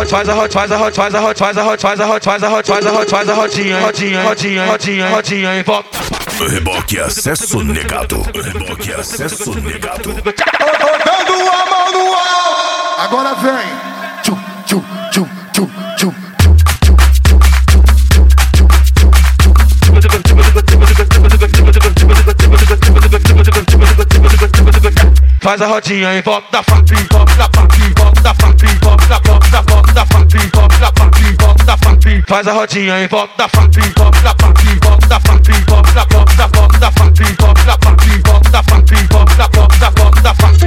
rodinha em volta. Reboque acesso negado. Reboque acesso negado. Botando a mão no alto. Agora vem. Tchum, tchum, tchum, tchum, tchum. Faz a rodinha em volta da funk, volta da funk, volta da funk, volta da volta da funk, volta da funk, volta da funk. Faz a rodinha em volta da funk, volta da funk, volta da funk, volta da volta da funk, volta da funk, volta da funk, volta da volta da funk.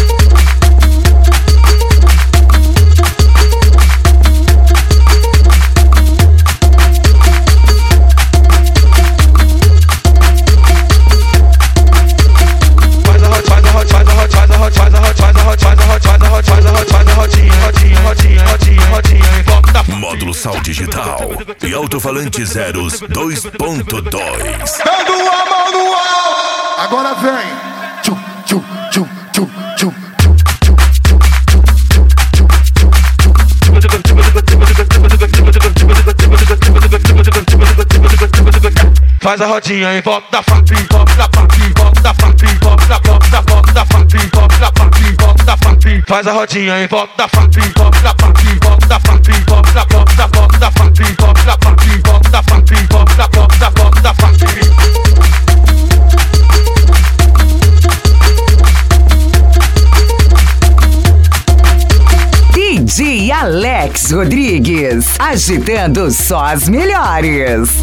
Módulo Sal Digital e alto-falante Zeros 2.2. Dando a mão no alto. Agora vem. Tchum, tchum, tchum, tchum, tchum. Faz a rodinha em volta da funk, volta da funk, volta da funk, volta da volta da funk, volta da funk, volta da funk. Faz a rodinha em volta da funk, volta da funk, volta da funk, volta da volta da funk, volta da funk, volta da funk, volta da volta da funk. DJ Alex Rodrigues, agitando só as melhores.